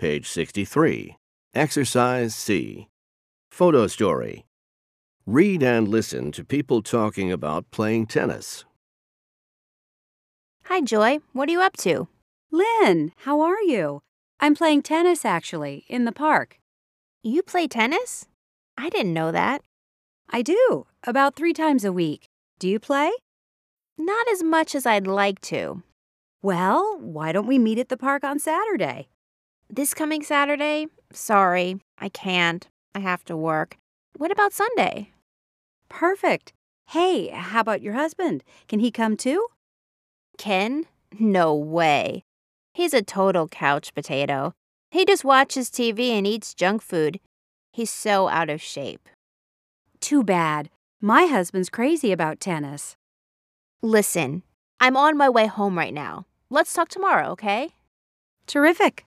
Page 63. Exercise C. Photo story. Read and listen to people talking about playing tennis. Hi, Joy. What are you up to? Lynn, how are you? I'm playing tennis, actually, in the park. You play tennis? I didn't know that. I do, about 3 times a week. Do you play? Not as much as I'd like to. Well, why don't we meet at the park on Saturday? This coming Saturday? Sorry, I can't. I have to work. What about Sunday? Perfect. Hey, how about your husband? Can he come too? Ken? No way. He's a total couch potato. He just watches TV and eats junk food. He's so out of shape. Too bad. My husband's crazy about tennis. Listen, I'm on my way home right now. Let's talk tomorrow, okay? Terrific.